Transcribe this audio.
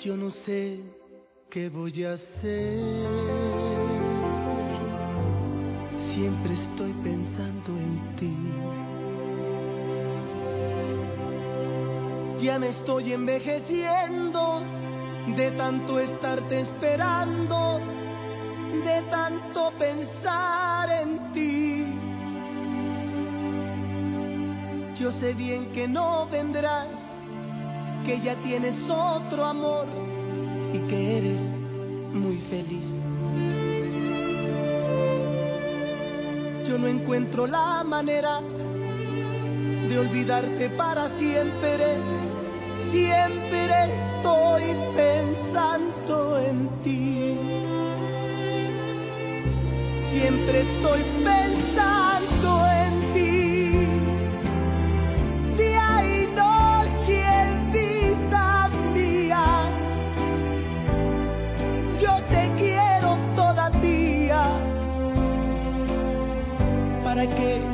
Yo no sé qué voy a hacer. Siempre estoy pensando en ti. Ya me estoy envejeciendo de tanto estarte esperando, de tanto pensar en ti. Yo sé bien que no vendrás, que ya tienes otro amor y que eres muy feliz. Yo no encuentro la manera de olvidarte para siempre. Siempre estoy pensando en ti. Siempre estoy pensando en ti. Día y noche, vida mía. Yo te quiero todavía. ¿Para qué